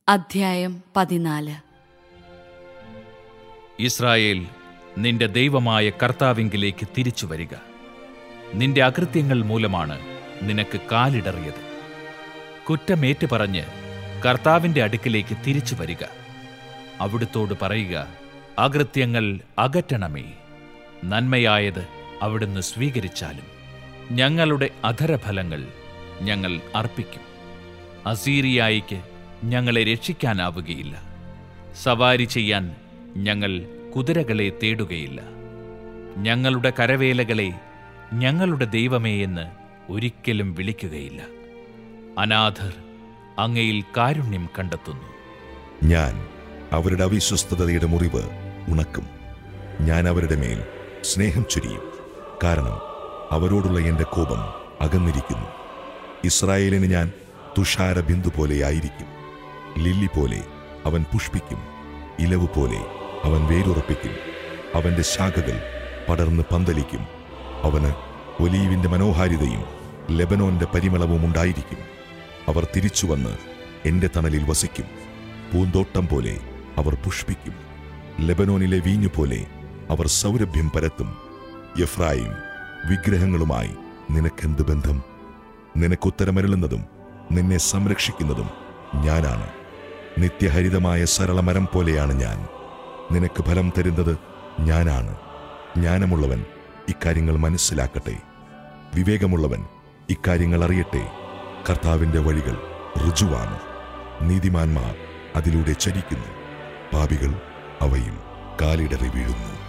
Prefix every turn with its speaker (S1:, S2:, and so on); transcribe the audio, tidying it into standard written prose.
S1: അധ്യായം 14.
S2: ഇസ്രായേൽ, നിന്റെ ദൈവമായ കർത്താവിങ്കിലേക്ക് തിരിച്ചു വരിക. നിന്റെ അകൃത്യങ്ങൾ മൂലമാണ് നിനക്ക് കാലിടറിയത്. കുറ്റമേറ്റു പറഞ്ഞ് കർത്താവിന്റെ അടുക്കിലേക്ക് തിരിച്ചു വരിക. അവിടുത്തോട് പറയുക, അകൃത്യങ്ങൾ അകറ്റണമേ, നന്മയായത് അവിടുന്ന് സ്വീകരിച്ചാലും. ഞങ്ങളുടെ അധരഫലങ്ങൾ ഞങ്ങൾ അർപ്പിക്കും. അസീറിയായിക്ക് ഞങ്ങളെ രക്ഷിക്കാനാവുകയില്ല. സവാരി ചെയ്യാൻ ഞങ്ങൾ കുതിരകളെ തേടുകയില്ല. ഞങ്ങളുടെ കരവേലകളെ ഞങ്ങളുടെ ദൈവമേ എന്ന് ഒരിക്കലും വിളിക്കുകയില്ല. അനാഥർ അങ്ങയിൽ കാരുണ്യം കണ്ടെത്തുന്നു.
S3: ഞാൻ അവരുടെ അവിശ്വസ്തതയുടെ മുറിവ് ഉണക്കും. ഞാൻ അവരുടെ മേൽ സ്നേഹം ചൊരിയും, കാരണം അവരോടുള്ള എന്റെ കോപം അകന്നിരിക്കുന്നു. ഇസ്രായേലിന് ഞാൻ തുഷാര ബിന്ദു പോലെയായിരിക്കും. ലില്ലി പോലെ അവൻ പുഷ്പിക്കും, ഇലവ് പോലെ അവൻ വേരുറപ്പിക്കും. അവന്റെ ശാഖകൾ പടർന്ന് പന്തലിക്കും. അവന് ഒലീവിന്റെ മനോഹാരിതയും ലെബനോന്റെ പരിമളവും ഉണ്ടായിരിക്കും. അവർ തിരിച്ചുവന്ന് എന്റെ തണലിൽ വസിക്കും. പൂന്തോട്ടം പോലെ അവർ പുഷ്പിക്കും. ലെബനോനിലെ വീഞ്ഞുപോലെ അവർ സൗരഭ്യം പരത്തും. എഫ്രായിം, വിഗ്രഹങ്ങളുമായി നിനക്കെന്ത് ബന്ധം? നിനക്കുത്തരമരുളുന്നതും നിന്നെ സംരക്ഷിക്കുന്നതും ഞാനാണ്. നിത്യഹരിതമായ സരളമരം പോലെയാണ് ഞാൻ. നിനക്ക് ഫലം തരുന്നത് ഞാനാണ്. ജ്ഞാനമുള്ളവൻ ഇക്കാര്യങ്ങൾ മനസ്സിലാക്കട്ടെ. വിവേകമുള്ളവൻ ഇക്കാര്യങ്ങൾ അറിയട്ടെ. കർത്താവിന്റെ വഴികൾ ഋജുവാണ്, നീതിമാന്മാർ അതിലൂടെ ചരിക്കുന്നു. പാപികൾ അവയിൽ കാലിടറി വീഴുന്നു.